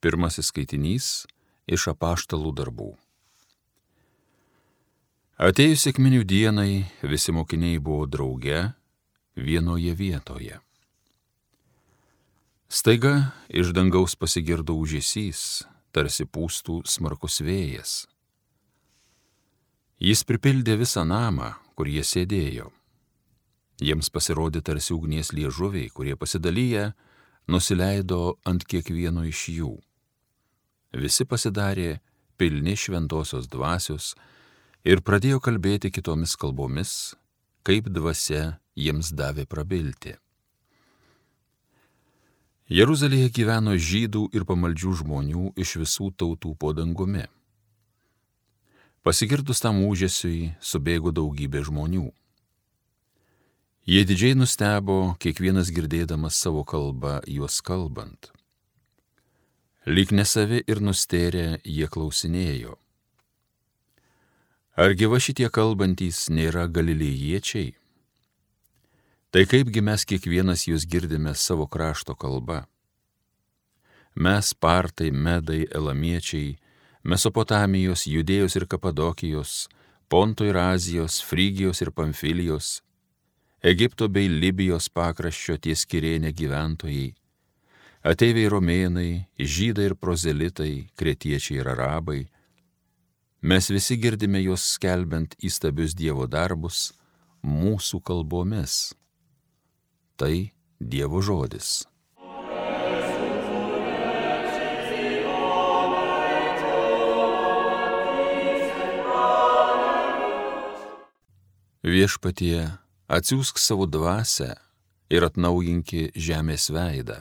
Pirmasis skaitinys iš Apaštalų darbų. Atėjus sekminių dienai, visi mokiniai buvo drauge vienoje vietoje. Staiga iš dangaus pasigirdo ūžesys, tarsi pūstų smarkus vėjas. Jis pripildė visą namą, kur jie sėdėjo. Jiems pasirodė tarsi ugnies liežuviai, kurie pasidalyję nusileido ant kiekvieno iš jų. Visi pasidarė pilni šventosios dvasios ir pradėjo kalbėti kitomis kalbomis, kaip dvasia jiems davė prabilti. Jeruzalėje gyveno žydų ir pamaldžių žmonių iš visų tautų po dangumi. Pasigirdus tam ūžesiui subėgo daugybė žmonių. Jie didžiai nustebo, kiekvienas girdėdamas savo kalbą juos kalbant. Lyg nesavi ir nustėrę jie klausinėjo: argi va šitie kalbantys nėra galilėjiečiai? Tai kaipgi mes kiekvienas jūs girdime savo krašto kalba? Mes partai, medai, elamiečiai, Mesopotamijos, Judėjos ir Kapadokijos, Ponto ir Azijos, Frygijos ir Pamfilijos, Egipto bei Libijos pakraščio ties Kirėne gyventojai, ateiviai romėnai, žydai ir prozelitai, kretiečiai ir arabai, mes visi girdime juos skelbiant įstabius Dievo darbus mūsų kalbomis. Tai Dievo žodis. Viešpatie, atsiųsk savo dvasią ir atnaujinki žemės veidą.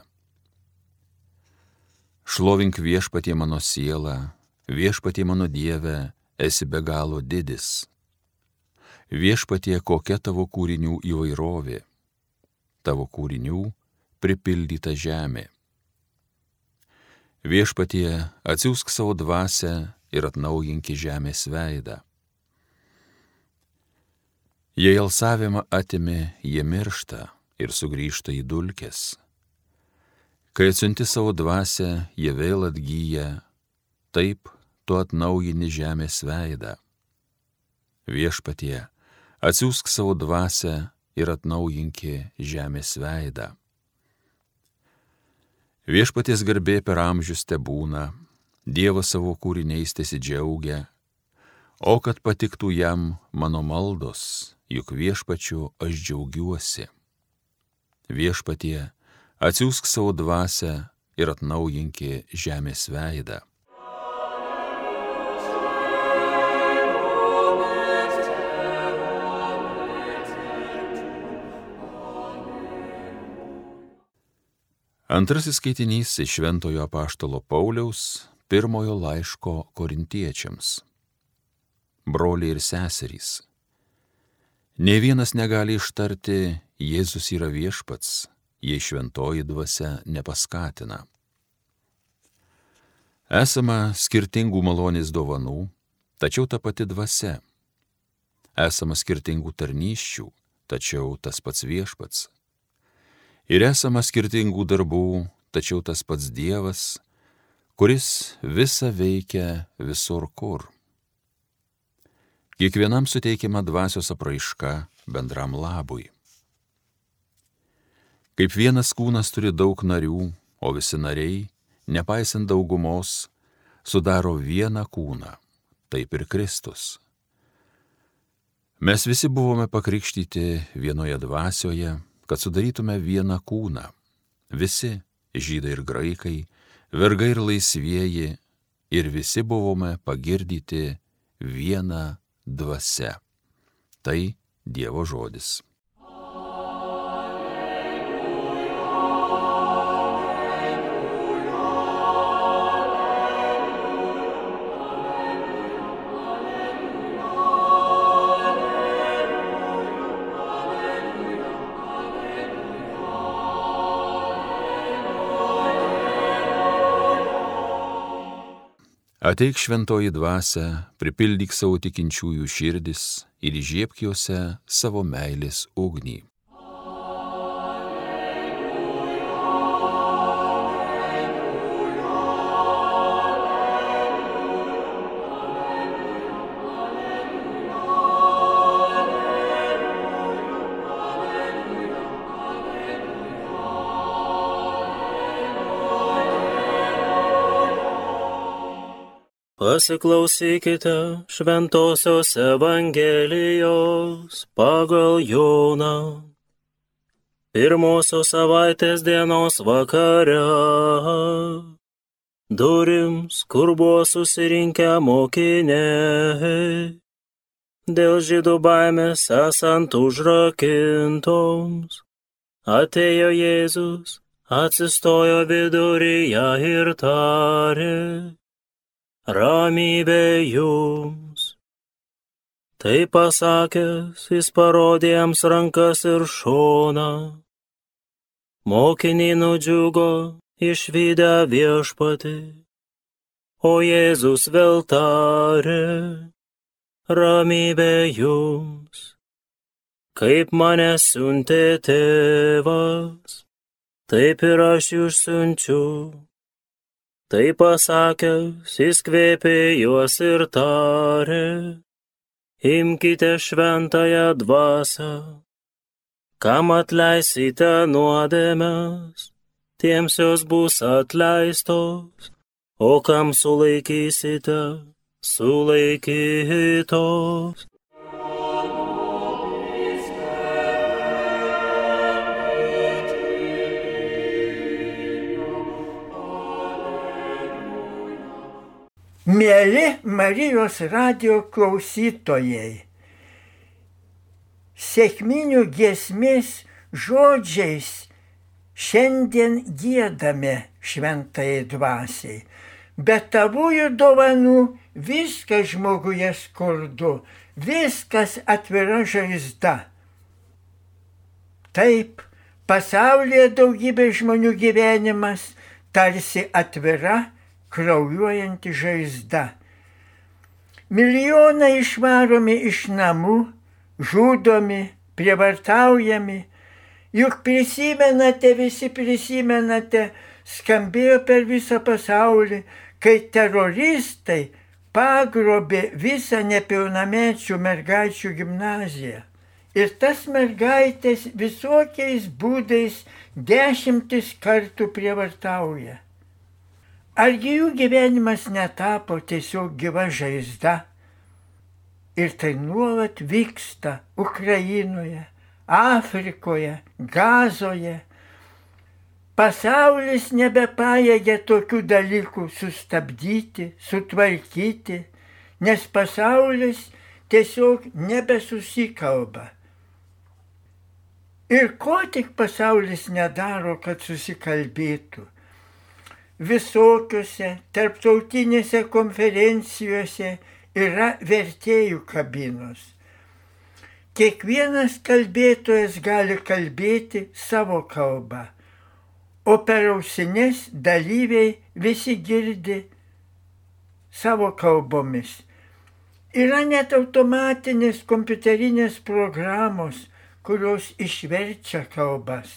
Šlovink Viešpatie mano sielą, Viešpatie mano Dieve, esi be galo didis. Viešpatie, kokia tavo kūrinių įvairovė, tavo kūrinių pripildyta žemė. Viešpatie, atsiųsk savo dvasią ir atnaujinki žemės veidą. Jei alsavimą atimi, jie miršta ir sugrįžta į dulkes. Kai atsiunti savo dvasią, jie vėl atgyja, taip tu atnaujini žemės veidą. Viešpatie, atsiųsk savo dvasią ir atnaujinki žemės veidą. Viešpaties garbė per amžius tebūna, Dievas savo kūriniais tesidžiaugia, o kad patiktų jam mano maldos, juk Viešpačiu aš džiaugiuosi. Viešpatie, atsiųsk savo dvasią ir atnaujinki žemės veidą. Antrasis skaitinys iš Šventojo apaštalo Pauliaus pirmojo laiško Korintiečiams. Broliai ir seserys, nė vienas negali ištarti Jėzus yra viešpats, jei šventoji dvasia nepaskatina. Esama skirtingų malonės dovanų, tačiau ta pati dvasia. Esama skirtingų tarnysčių, tačiau tas pats viešpats. Ir esama skirtingų darbų, tačiau tas pats Dievas, kuris visa veikia visur kur. Kiekvienam suteikiama dvasios apraiška bendram labui. Kaip vienas kūnas turi daug narių, o visi nariai, nepaisant daugumos, sudaro vieną kūną, taip ir Kristus. Mes visi buvome pakrikštyti vienoje dvasioje, kad sudarytume vieną kūną. Visi, žydai ir graikai, vergai ir laisvieji, ir visi buvome pagirdyti vieną dvasia. Tai Dievo žodis. Ateik šventoji dvasia, pripildyk savo tikinčiųjų širdis ir įžiebk juose savo meilės ugnį. Pasiklausykite Šventosios Evangelijos pagal Joną. Pirmosios savaitės dienos vakare durims, kur buvo susirinkę mokiniai, dėl žydų baimės esant užrakintoms, atėjo Jėzus, atsistojo viduryje ir tarė: Ramybė jums. Tai pasakęs, jis parodė jiems rankas ir šoną. Mokiniai nudžiugo, išvydę viešpatį, o Jėzus vėl tarė: Ramybė jums. Kaip mane siuntė tėvas, taip ir aš jūs siunčiu. Tai pasakęs, jis kvėpė juos ir tarė: Imkite šventąją dvasią. Kam atleisite nuodėmes, tiems jos bus atleistos, o kam sulaikysite, sulaikytos. Mieli Marijos radijo klausytojai, sekminių giesmės žodžiais šiandien giedame šventajai dvasiai. Be tavųjų dovanų viskas žmoguje skurdu, viskas atvira žaizda. Taip, pasaulyje daugybė žmonių gyvenimas tarsi atvira, kraujuojanti žaizda. Milijonai išvaromi iš namų, žudomi, prievartaujami. Juk visi prisimenate, skambėjo per visą pasaulį, kai teroristai pagrobė visą nepilnamečių mergaičių gimnaziją. Ir tas mergaitės visokiais būdais 10 kartų prievartauja. Argi jų gyvenimas netapo tiesiog gyva žaizda? Ir tai nuolat vyksta Ukrainoje, Afrikoje, Gazoje. Pasaulis nebepajėgia tokių dalykų sustabdyti, sutvarkyti, nes pasaulis tiesiog nebesusikalba. Ir ko tik pasaulis nedaro, kad susikalbėtų. Visokiuose tarptautinėse konferencijose yra vertėjų kabinos. Kiekvienas kalbėtojas gali kalbėti savo kalbą, o per ausines dalyviai visi girdi savo kalbomis. Yra net automatinės kompiuterinės programos, kurios išverčia kalbas.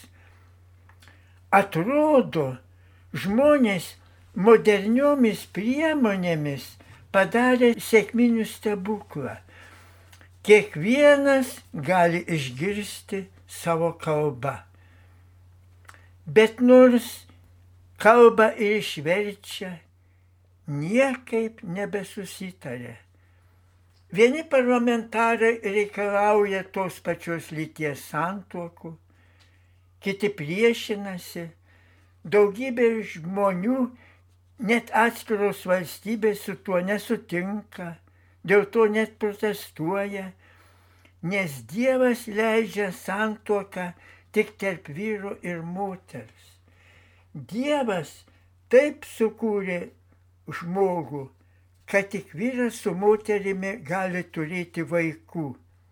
Atrodo, žmonės moderniomis priemonėmis padarė sekminių stebuklą. Kiekvienas gali išgirsti savo kalbą. Bet nors kalbą ir išverčia, niekaip nebesusitarė. Vieni parlamentarai reikalauja tos pačios lyties santuokų, kiti priešinasi. Daugybė žmonių, net atskiros valstybės su tuo nesutinka, dėl to net protestuoja, nes Dievas leidžia santuoką tik tarp vyro ir moters. Dievas taip sukūrė žmogų, kad tik vyras su moterimi gali turėti vaikų.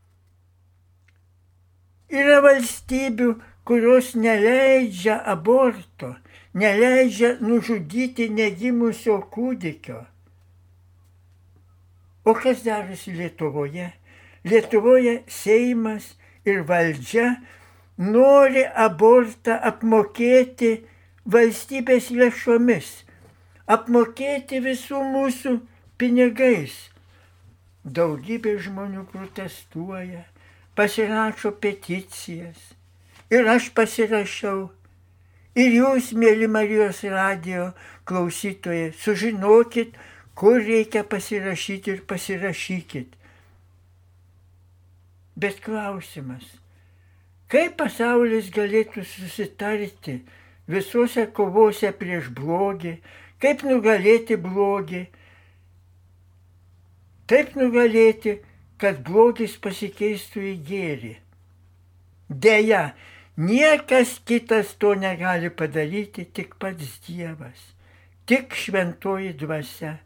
Yra valstybių, kurios neleidžia aborto, neleidžia nužudyti negimusio kūdikio. O kas darosi Lietuvoje? Lietuvoje Seimas ir valdžia nori abortą apmokėti valstybės lėšomis, apmokėti visų mūsų pinigais. Daugybė žmonių protestuoja, pasirašo peticijas. Ir aš pasirašiau. Ir jūs, mėly Marijos radijo klausytojai, sužinokit, kur reikia pasirašyti ir pasirašykit. Bet klausimas, kaip pasaulis galėtų susitarti visuose kovose prieš blogį, kaip nugalėti blogį, taip nugalėti, kad blogis pasikeistų į gėrį. Deja, niekas kitas to negali padaryti, tik pats Dievas, tik šventoji dvasia.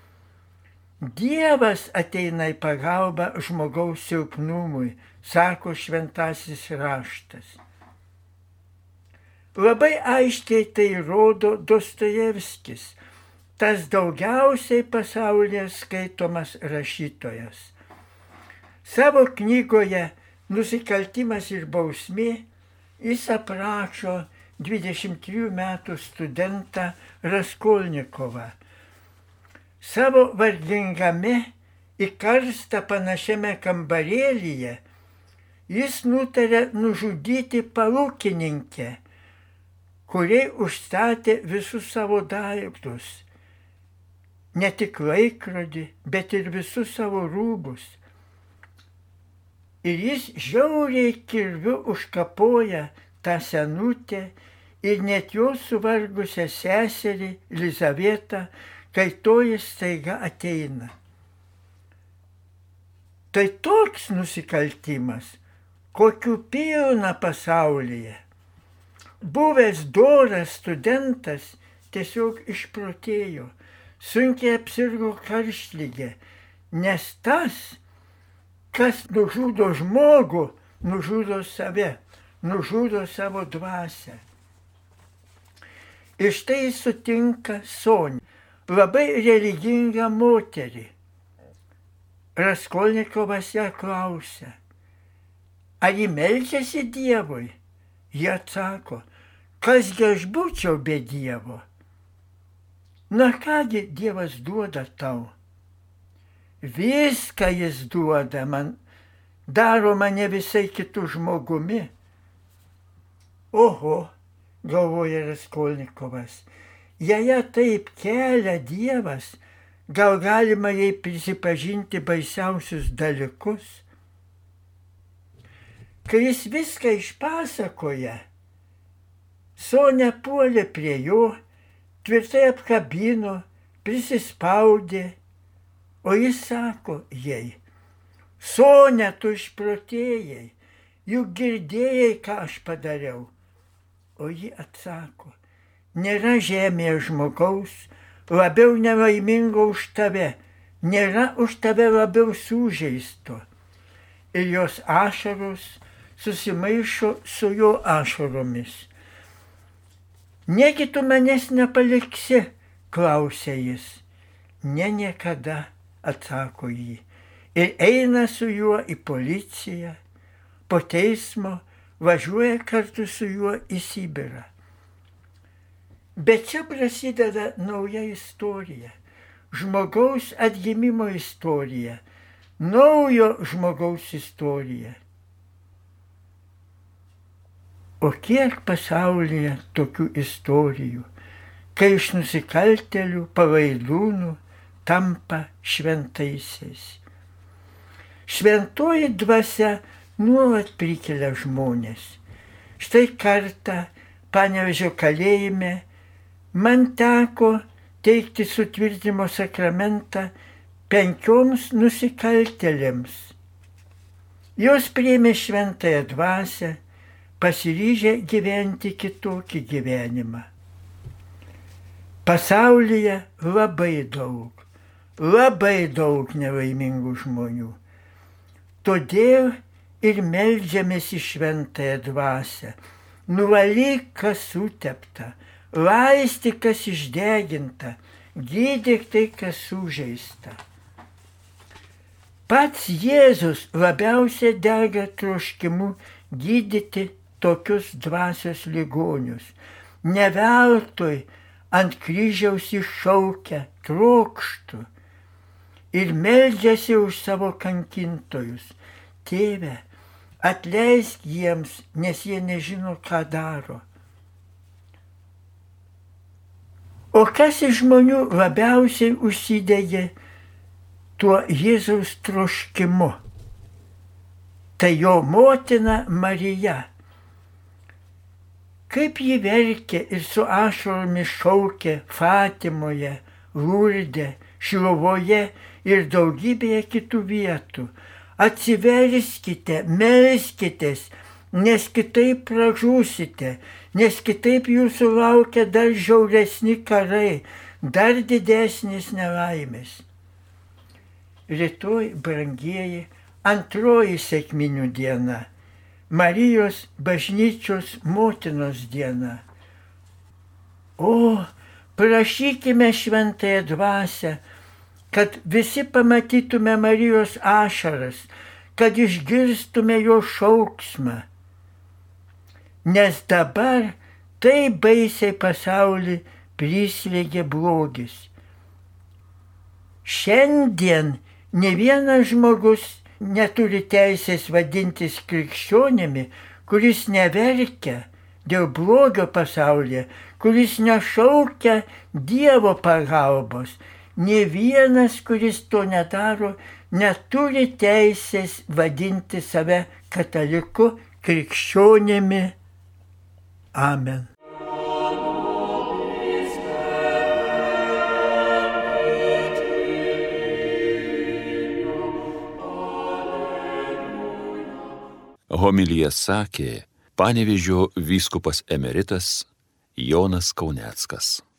Dievas ateina į pagalbą žmogaus silpnumui, sako šventasis raštas. Labai aiškiai tai rodo Dostojevskis, tas daugiausiai pasaulyje skaitomas rašytojas. Savo knygoje Nusikaltimas ir bausmė jis aprašo 23 metų studentą Raskolnikovą. Savo vargingame į karstą panašiame kambarėlyje jis nutarė nužudyti palūkininkę, kuriai užstatė visus savo daiktus, ne tik laikrodį, bet ir visus savo rūbus. Ir jis žiauriai kirviu užkapoja tą senutę ir net jos suvargusią seserį Lizavetą, kai toji staiga ateina. Tai toks nusikaltimas, kokių pilna pasaulyje. Buvęs doras studentas tiesiog išprotėjo, sunkiai apsirgo karštlige, nes tas, kas nužudo žmogų, nužudo save, nužudo savo dvasią. Ir štai sutinka Sonia, labai religingą moterį. Raskolnikovas ją klausia, ar ji meldžiasi Dievui? Ji atsako, kasgi aš būčiau be Dievo? Na kągi Dievas duoda tau? Viską jis duoda man, daro mane visai kitų žmogumi. Oho, galvoja Raskolnikovas, jei ją taip kelia Dievas, gal galima jai prisipažinti baisiausius dalykus? Kai jis viską išpasakoja, Sonia puolė prie jo, tvirtai apkabino, prisispaudė, o jis sako jai, Sonia, tu išprotėjai, juk girdėjai, ką aš padariau. O ji atsako, nėra žemėje žmogaus labiau nelaimingo už tave, nėra už tave labiau sužeisto. Ir jos ašaros susimaišo su jo ašaromis. Negi tu manęs nepaliksi, klausė jis. Ne niekada, atsako jį. Ir eina su juo į policiją, po teismo važiuoja kartu su juo į Sibirą. Bet čia prasideda nauja istorija, žmogaus atgimimo istorija, naujo žmogaus istorija. O kiek pasaulyje tokių istorijų, kai iš nusikaltėlių, palaidūnų tampa šventaisiais. Šventoji dvasia nuolat prikelia žmonės. Štai kartą Panevėžio kalėjime man teko teikti sutvirtinimo sakramentą 5 nusikaltėlėms. Jos priėmė šventąją dvasią, pasiryžę gyventi kitokį gyvenimą. Pasaulyje labai daug nelaimingų žmonių. Todėl ir meldžiamės į šventąją dvasią. Nuvalyk, kas sutepta, laistyk, kas išdeginta, gydyk tai, kas sužeista. Pats Jėzus labiausiai dega troškimu gydyti tokius dvasios ligonius. Ne veltui ant kryžiaus iššaukia trokštų ir meldžiasi už savo kankintojus. Tėve, atleisk jiems, nes jie nežino, ką daro. O kas iš žmonių labiausiai užsidegė tuo Jėzaus troškimu? Tai jo motina Marija. Kaip ji verkė ir su ašaromis šaukė Fatimoje, Lurde, Šilovoje ir daugybėje kitų vietų. Atsiverskite, melskitės, nes kitaip pražūsite, nes kitaip jūsų laukia dar žiauresni karai, dar didesnis nelaimės. Rytoj, brangieji, antroji sekminių diena, Marijos bažnyčios motinos diena. O, prašykime šventąją dvasią, kad visi pamatytume Marijos ašaras, kad išgirstume jo šauksmą. Nes dabar taip baisiai pasaulį prislėgė blogis. Šiandien ne vienas žmogus neturi teisės vadintis krikščionimi, kuris neverkia dėl blogio pasaulyje, kuris nešaukia Dievo pagalbos. Nė vienas, kuris to nedaro, neturi teisės vadinti save kataliku, krikščionimi. Amen. Homiliją sakė Panevėžio vyskupas emeritas Jonas Kauneckas.